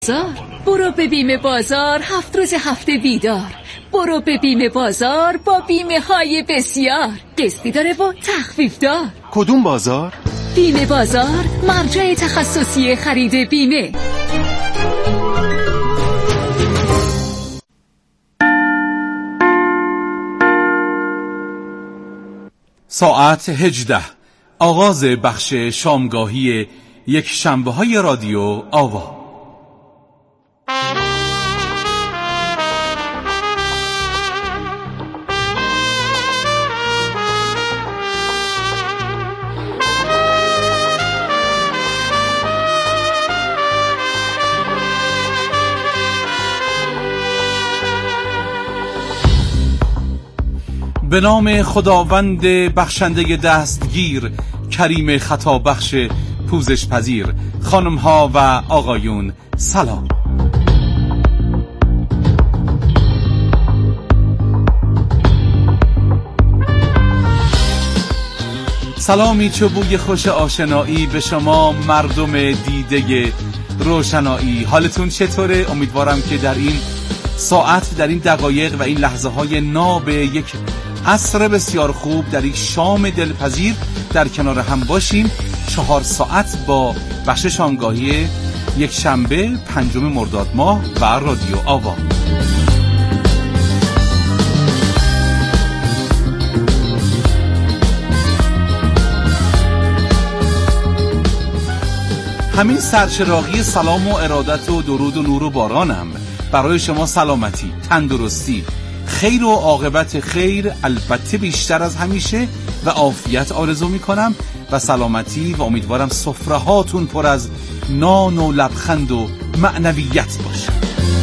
برو به بیمه بازار 7 روز هفته بیدار. برو به بیمه بازار با بیمه های بسیار قسطی داره و تخفیف دار. کدوم بازار؟ بیمه بازار، مرجع تخصصی خرید بیمه. ساعت 18 آغاز بخش شامگاهی یک شنبه های رادیو آوا. به نام خداوند بخشنده دستگیر، کریم خطا بخش پوزش پذیر. خانم ها و آقایون سلام. سلامی چوبوی خوش آشنایی به شما مردم دیده روشنایی. حالتون چطوره؟ امیدوارم که در این ساعت، در این دقایق و این لحظه های ناب یک عصر بسیار خوب، در یک شام دلپذیر در کنار هم باشیم. 4 ساعت با بخش شامگاهی یک شنبه 5 مرداد ماه و رادیو آوا. همین سرچراغی سلام و ارادت و درود و نور و بارانم برای شما سلامتی، تندرستی، خیر و عاقبت خیر، البته بیشتر از همیشه، و عافیت آرزو میکنم و سلامتی، و امیدوارم سفره هاتون پر از نان و لبخند و معنویت باشه.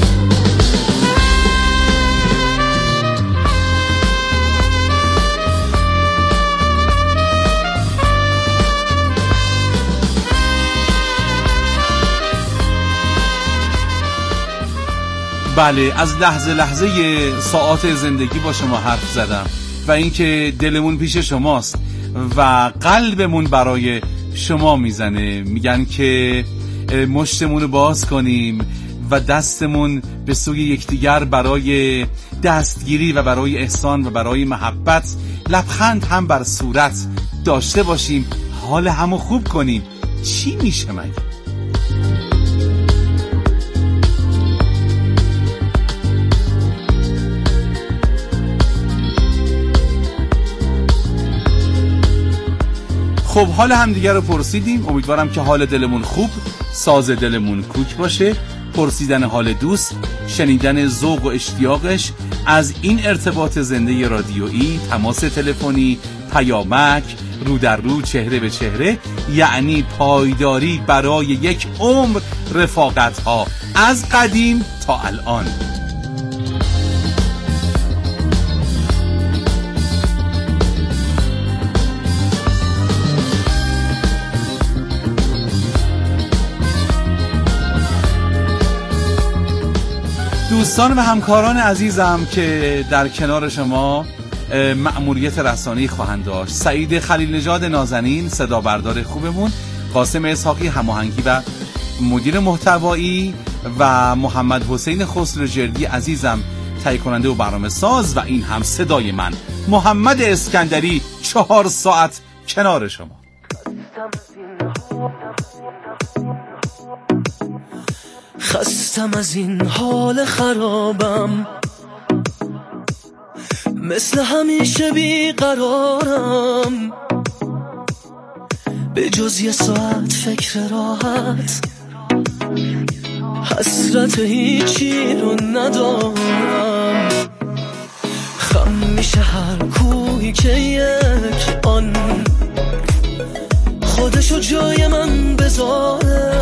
بله، از لحظه ساعات زندگی با شما حرف زدم و اینکه دلمون پیش شماست و قلبمون برای شما میزنه. میگن که مشتمون رو باز کنیم و دستمون به سوی یکدیگر برای دستگیری و برای احسان و برای محبت، لبخند هم بر صورت داشته باشیم، حال همو خوب کنیم. چی میشه مگه؟ خب، حال همدیگه رو پرسیدیم. امیدوارم که حال دلمون خوب، ساز دلمون کوک باشه. پرسیدن حال دوست، شنیدن ذوق و اشتیاقش از این ارتباط زنده رادیویی، تماس تلفنی، پیامک، رو در رو، چهره به چهره، یعنی پایداری برای یک عمر رفاقت ها از قدیم تا الان. دوستان و همکاران عزیزم که در کنار شما مأموریت رسانی خواهند داشت: سعید خلیل نژاد نازنین صدا بردار خوبمون، قاسم اسحاقی هماهنگی و مدیر محتوایی، و محمد حسین خسروجردی عزیزم تهیه کننده و برنامه ساز، و این هم صدای من محمد اسکندری. 4 ساعت کنار شما. خستم از این حال خرابم، مثل همیشه بیقرارم، به جز یه ساعت فکر راحت، حسرت هیچی رو ندارم. خم میشه هر کوهی که یک آن خودشو جای من بذاره.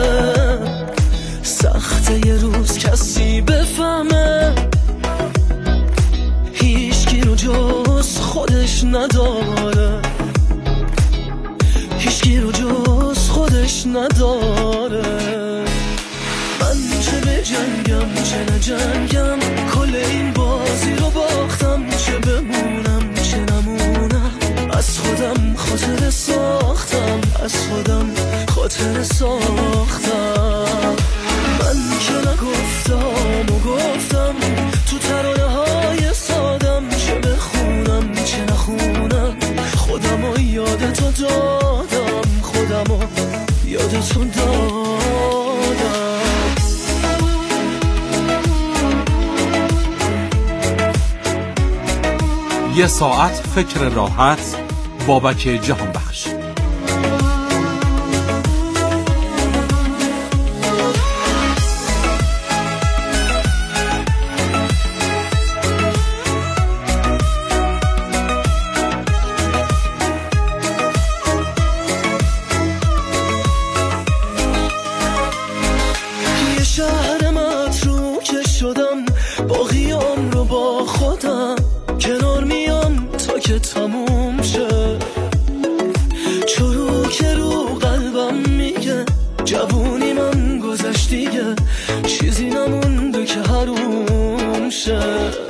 سخته یه روز کسی بفهمه هیچکی رو جز خودش نداره، هیچکی رو جز خودش نداره. من چه به جنگم چه نجنگم، کل این بازی رو باختم، چه بمونم چه نمونم، از خودم خاطر ساختم، از خودم خاطر ساختم. من یه ساعت فکر راحت. بابک جهانبخش. یه شهر متروکه شدم، باقیام رو با خودم کنار میام تا که تموم شه. چرو که رو قلبم میگه جوونی من گذشت دیگه، چیزی نمونده که حروم شه.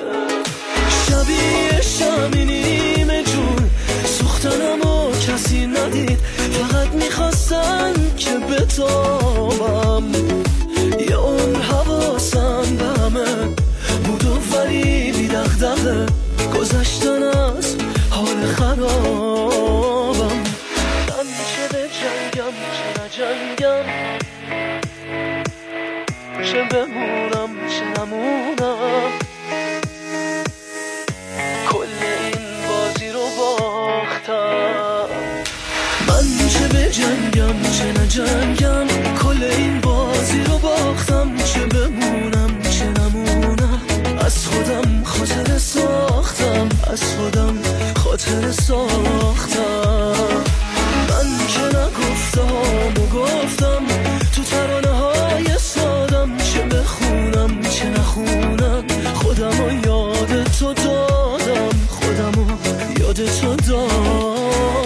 شبیه شمی نیمه جون سوختنم و کسی ندید، فقط میخواستن که بتابم. یه عمر حواسم به همه بود و ولی بی دغدغه، گذشتن از حال خرابم. من چه به جنگم چه نجنگم، چه بمونم چه نمونم، کل این بازی رو باختم. من چه به جنگم چه نجنگم، کل این بازی رو باختم. چه بمونم چه نمونم، از خودم خاطره ساختم، از خودم خاطره ساختم. من که نگفتم و گفتم تو ترانه های سادم، چه بخونم چه نخونم، خودم رو یاد تو دادم، خودم رو یاد تو دادم.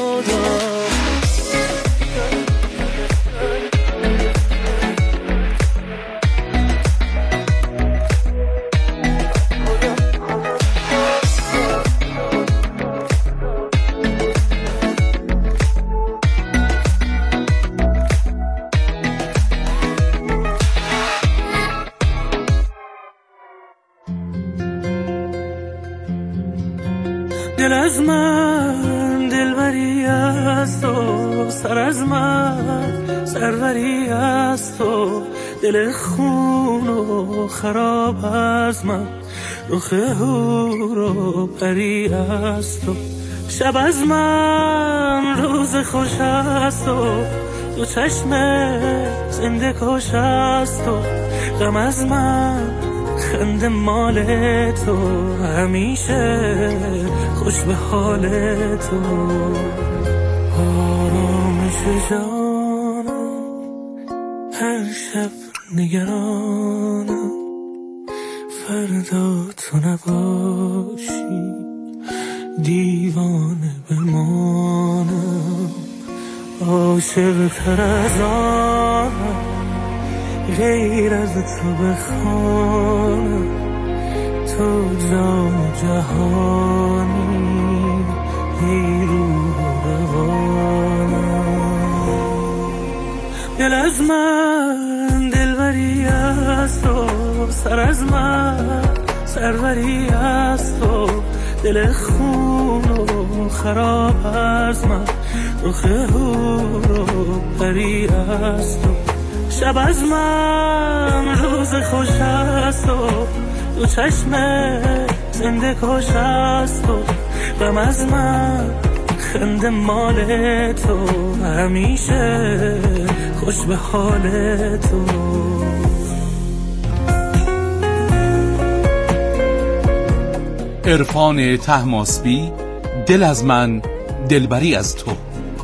دل از من دلبری از تو، سر از من سروری از تو، دل خون و خراب از من، رخ هور و پری از تو. شب از من روز خوش از تو، دو چشم زنده کش از تو. غم از من خنده مال تو، همیشه خوش به حال تو. آرامش جانم هر شب نگرانم، فردا تو نباشی دیوانه بمانم. عاشق تر از آنم غیر از تو بخوانم، تو جان جهانی ای روح روانم. دل از من دلبری از تو، سر از من سروری از تو، دل خون و خراب از من، رخ هور و پری از تو. شب از من روز خوش از تو، دو چشم زنده کش از تو. غم از من خنده مال تو، همیشه خوش به حال تو. عرفان طهماسبی، دل از من دلبری از تو.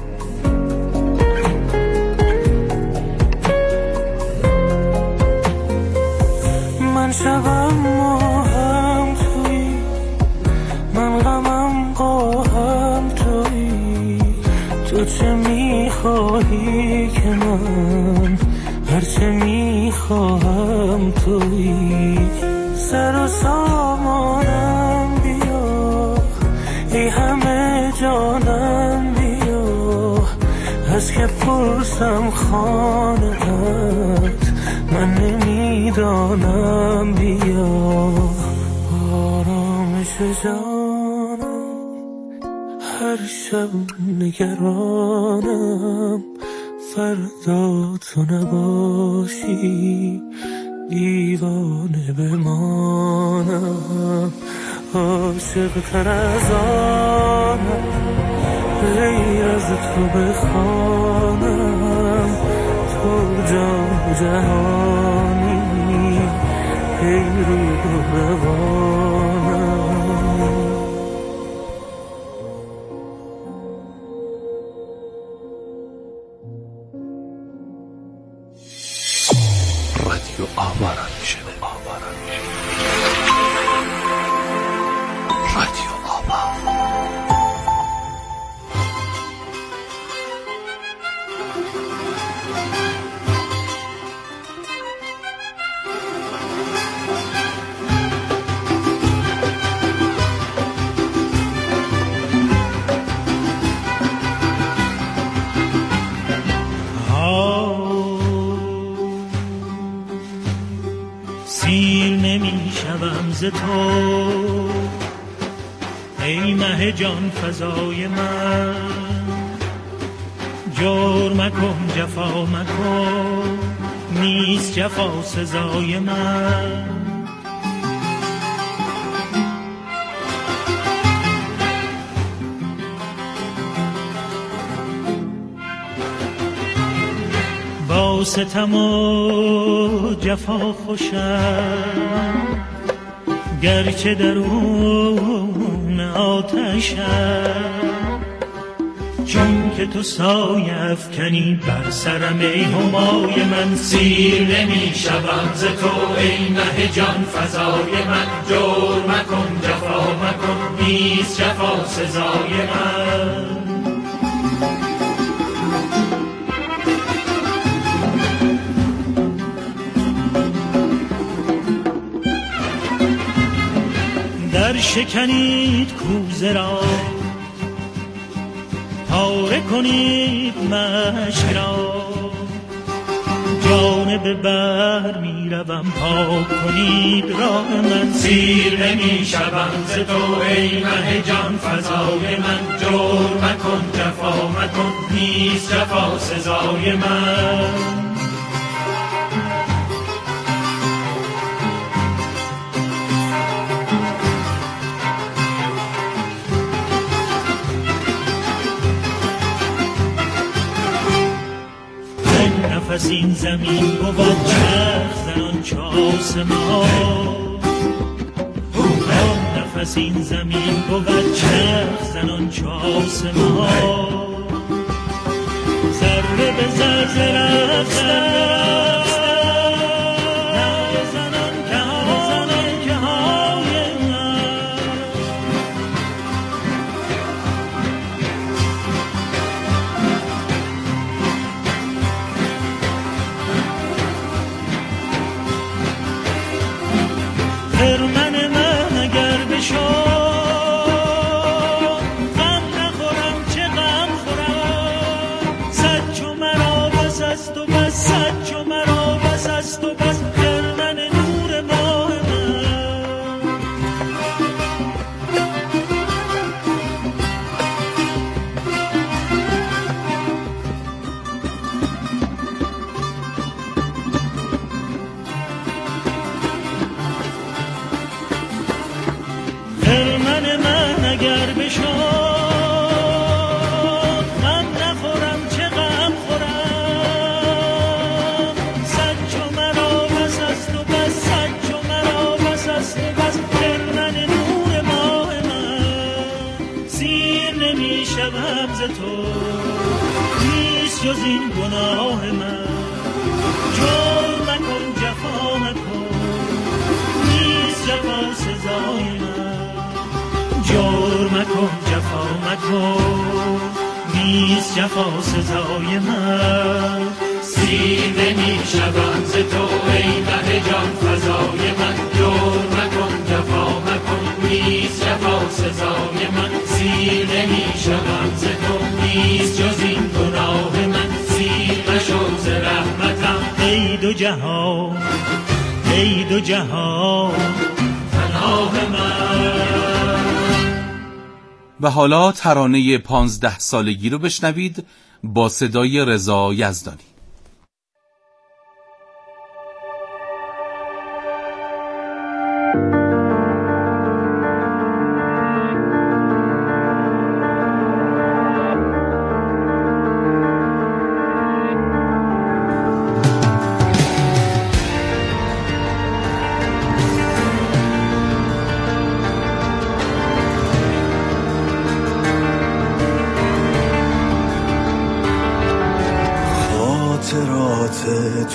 من شبم ماهم توی، من غمم قاهم توی، تو چه میخواهی که من هرچه میخواهم توی. سر و سامانم بیا، ای همه جانم بیا، از که پرسم خانه‌ات من نمیدانم بیا. آرامش جانم هر شب نگرانم، فردا تو نباشی دیوانه بمانم. عاشق تر از آنم غیر از تو بخوانم تو جان جهانی ای روح و روانم رادیو آواران میشه رادیو آوا. سیر نمی شوم ز تو ای مه جان فضای من جور مکن جفا مکن نیست جفا سزای من با ستم و جفا خوشم گرچه درون آتشم چون که تو سایه افکنی بر سرم ای همای من سیر نمی شوم ز تو ای مه جان فضای من جور مکن جفا مکن نیست جفا سزای من در شکنید کوزه را پاره کنید مشک را جانب بر می روم پاک کنید راه من سیر نمی شوم ز تو ای مه جان فضای من جور مکن جفا مکن نیست جفا سزای من نفس این زمین بود چرخ زنان چه آسمان نفس این زمین بود چرخ زنان چه آسمان ذره به ذره رفتن زنان که های من خرمن من اگر بشد غم نخورم چه غم خورم صد چو مرا بس است و بس صد چو مرا بس است و بس خرمن نور ماه من خرمن من اگر بشد غم نخورم چه غم خورم صد چو مرا بس است و بس صد چو مرا بس است و بس خرمن نور ماه من سیر نمی شوم ز تو نیست جز این گناه من جور مکن جفا مکن نیست جفا سزای من جور مکن جفا مکن نیست جفا سزای من سیر نمی شوم ز تو ای مه جان فضای من جور مکن جفا مکن نیست جفا سزای من سیر نمی شوم ز تو نیست جز این گناه من سیر مشو ز رحمتم ای دو جهان ای دو جهان پناه من. و حالا ترانه 15 سالگی رو بشنوید با صدای رضا یزدانی.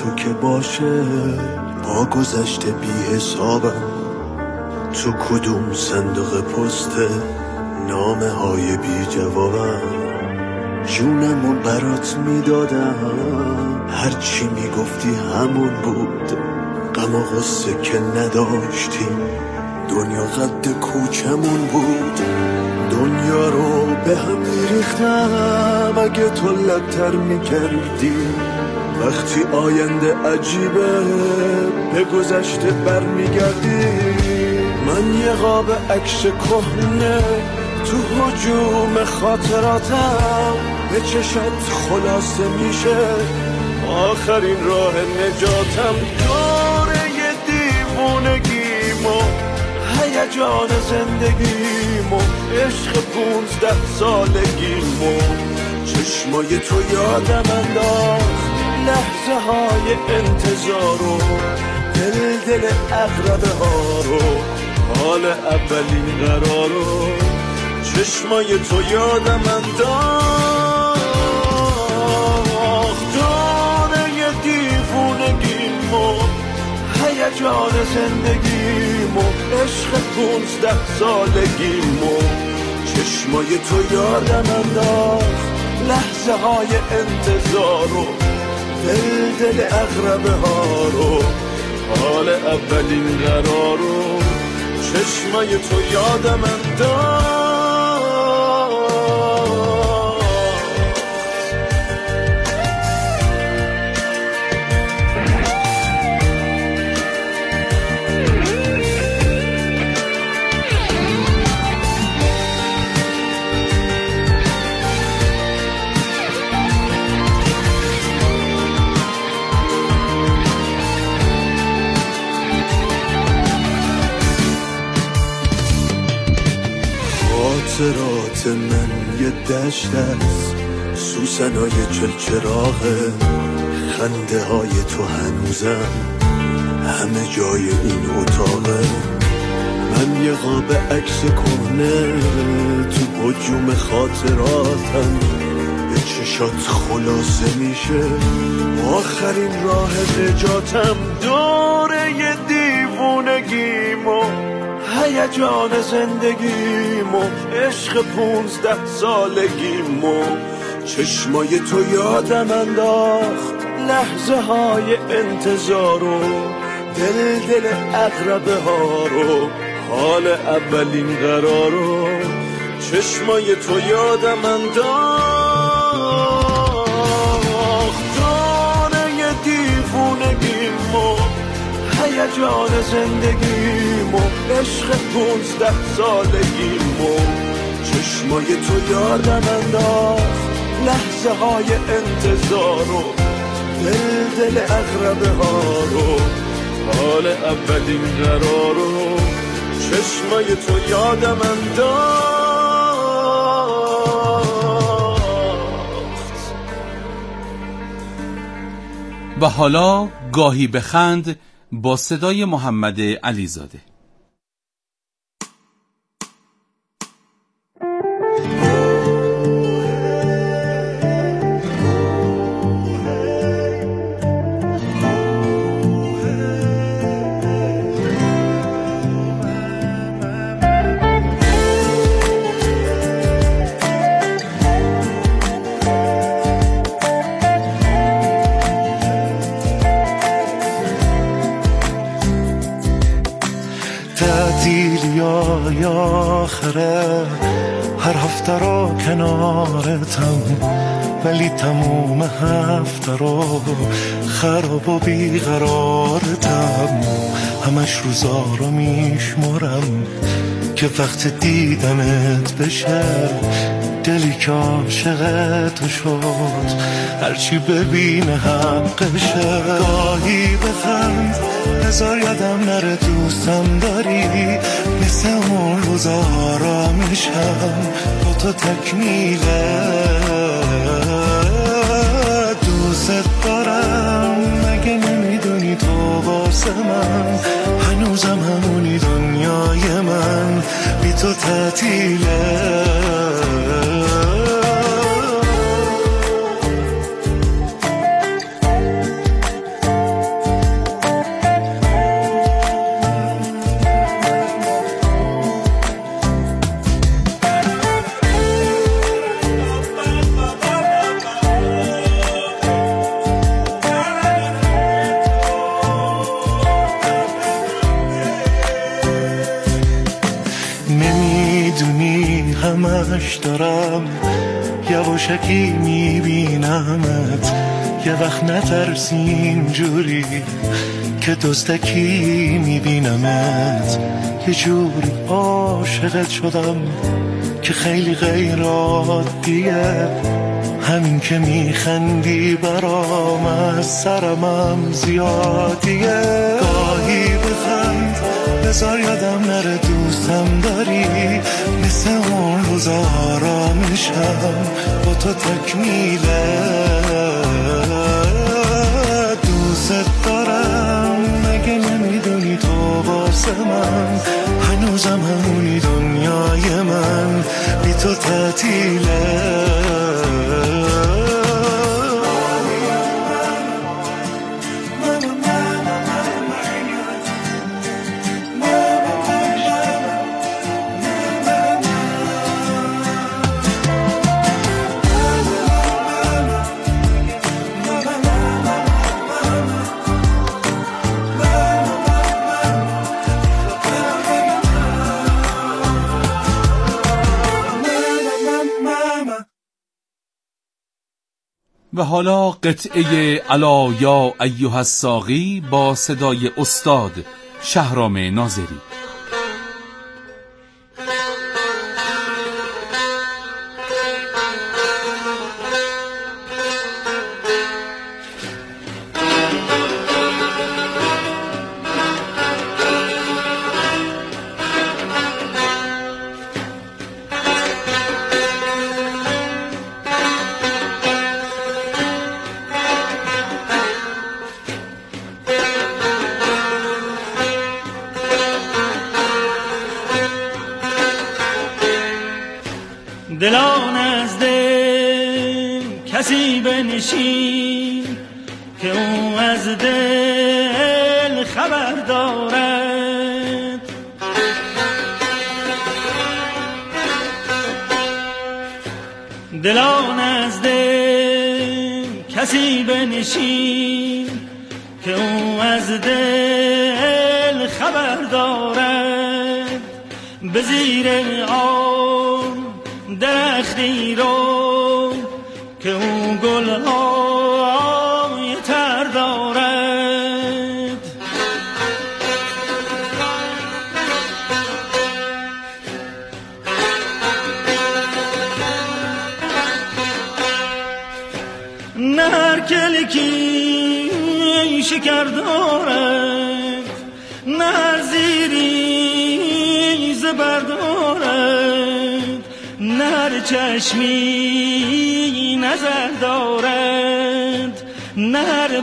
تو که باشه با گذشته بی حسابم، تو کدوم صندوق پسته نامه های بی جوابم، جونمو برات میدادم هرچی میگفتی همون بود، غم و غصه که نداشتیم دنیا قد کوچمون بود، دنیا رو به هم میریختم اگه تو لبتر میکردی، وقتی آینده عجیبه به گذشته برمیگردی، من یه قاب عکس کهنه تو هجوم خاطراتم، به چشت خلاصه میشه آخرین راه نجاتم، دوره دیوونگیمو هیجان زندگیمو عشق 15 سالگیمو، چشمای تو یادم انداخت لحظه های انتظارو، دل اقربه ها رو، حال اولین قرارو، چشمای تو یادم انداخت دوره دیوونگیمو هیجان زندگیمو عشق 15 سالگیمو، چشمای تو یادم انداخت لحظه های انتظارو، دل اقربه ها رو، حال اولین قرارو، چشمای تو یادم انداخت. خاطرات من یه دشت است، سوسنای چلچراغه، خنده های تو هنوزم همه جای این اتاقه، من یه قاب عکس کهنه تو هجوم خاطراتم، به چشات خلاصه میشه آخرین راه نجاتم، دوره دیوونگیمو هیجان زندگیمو عشق 15 سالگیمو، چشمای تو یادم انداخت لحظه های انتظارو، دل اقربه ها رو، حال اولین قرارو، چشمای تو یادم انداخت دوره دیوونگیمو هیجان زندگیمو عشق 15 سالگیمو، چشمای تو یادم انداخت لحظه های انتظارو، دل اقربه ها رو، حال اولین قرارو، چشمای تو یادم انداخت. و حالا گاهی بخند با صدای محمد علیزاده. آخره هر هفته رو کنارتم، ولی تموم هفته رو خراب و بیقرارتم، همش روزا رو میشمارم که وقت دیدنت بشه، دلی که عاشقت شد هرچی ببینه حقشه، گاهی بخند هزار یادم نره دوستم داری، مثل اون روزا را میشم با تو تکمیله، دوست دارم مگه نمیدونی تو واسه من هنوزم همونی، دنیای من بی تو تعطیله، میدونی همش دارم یواشکی میبینمت، یه وقت نترسی اینجوری که دزدکی میبینمت. یه جوری عاشقت شدم که خیلی غیر عادیه، همین که میخندی برام از سرمم زیادیه. گاهی بخند بذار یادم نره دوستم داری، مثل اون روزا آرامشم با تو تکمیله. دوست دارم مگه نمیدونی تو واسه من هنوزم همونی، دنیای من بی تو تعطیله. و حالا قطعه الا یا ایها الساقی با صدای استاد شهرام ناظری. دلان از دل کسی بنشین که او از دل خبر دارد. دلان از دل کسی بنشین که او از دل خبر دارد. به زیر آن درختی رو که اون گلهای تر دارد. نه هر کلکی شکر دارد، نه هر زیری زبر دارد، نه هر چشمی نظر دارد، نه هر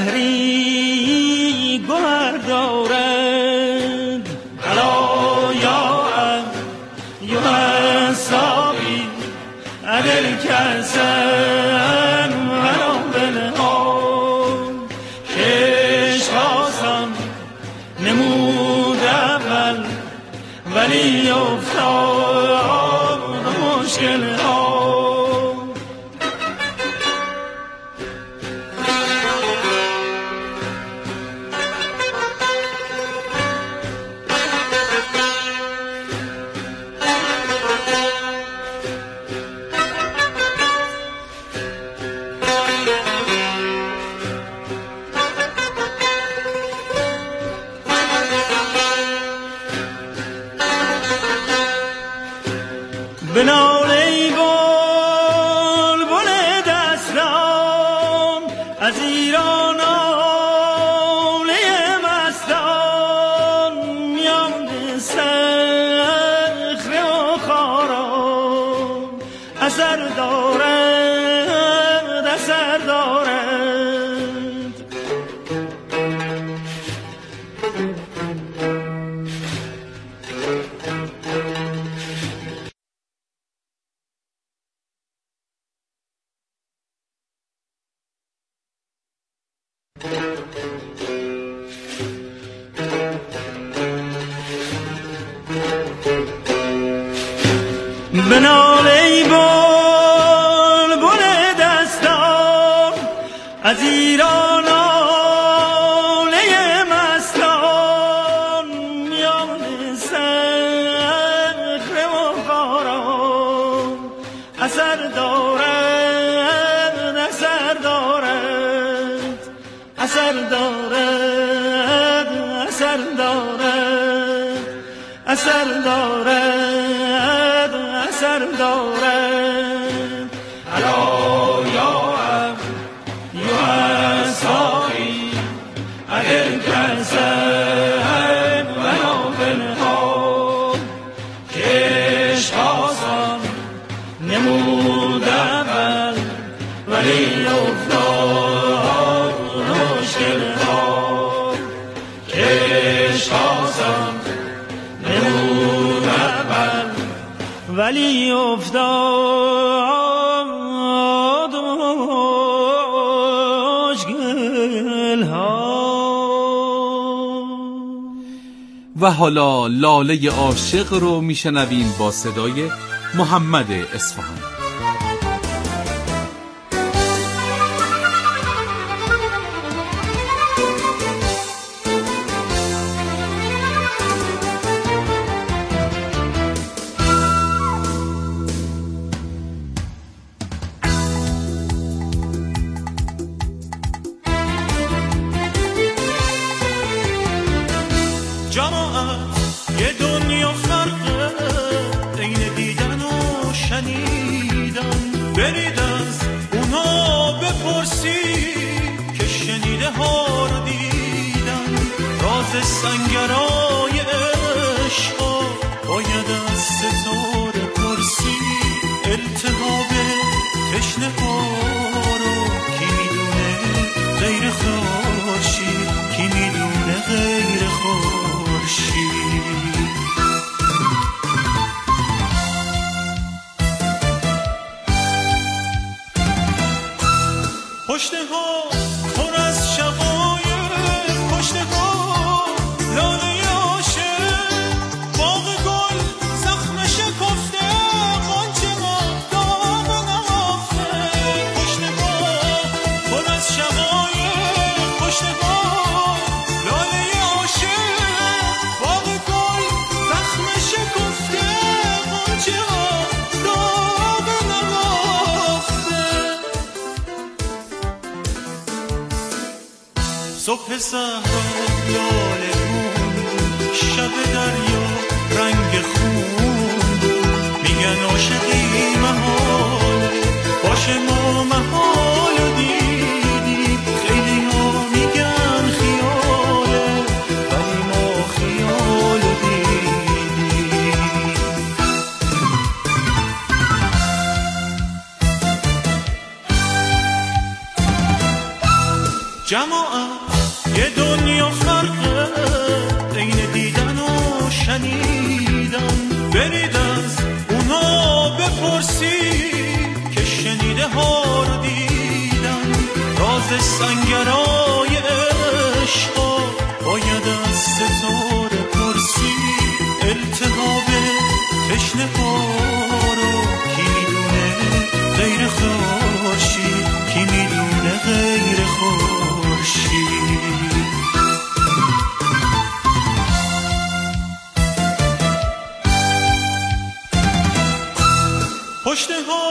بحری گوهر دارد. الا یا الساقی ادل کسن ولو بلها کش خواستم نمود اول ولی افتاد مشکل ها. بنال ای بلبل دستان از ایران آله مستان، میان صخره و خاران اثر دارد، اثر دارد. بنال ای بلبل دستان از ایران آله مستان، میان صخره و اثر دارد اثر دارد اثر دارد اثر دارد الا یا ساقی اگر کسر بنا بنها کش آسان نمود اول ولی افتاد مشکل ها کش آسان نمود اول ولی افتاد مشکل ها. و حالا لاله عاشق رو میشنویم با صدای محمد اصفهانی. جماعت یه دنیا فرقه بین دیدن و شنیدن، برید از اونا بپرسی که شنیده ها رو دیدن. راز سنگرای عشقا باید از ستاره پرسی، التهاب تشنه ها رو کی میدونه غیر خورشید، کی میدونه غیر خورشید. پشته ها پر از شقایق، پشته ها لاله عاشق، باغ گل زخم شکفته، غنچه ها داغ نهفته. پشته ها پر از شقایق، پشته ها لاله عاشق، باغ گل زخم شکفته، غنچه ها داغ نهفته. صبح صحرا لاله بود، شب دریا رنگ خون بود. میگن عاشقی محاله، باشه ما محال دیدیم. خیلی ها میگن خیاله، ولی ما خیال دیدیم. جماعت یه دنیا فرقه بین دیدن و شنیدن، برید از اونا بپرسی که شنیده ها رو دیدن. راز سنگرای عشقا باید از ستاره پرسی، التهاب تشنه ها رو کی میدونه غیر خورشید، کی میدونه غیر خورشید. پشته ها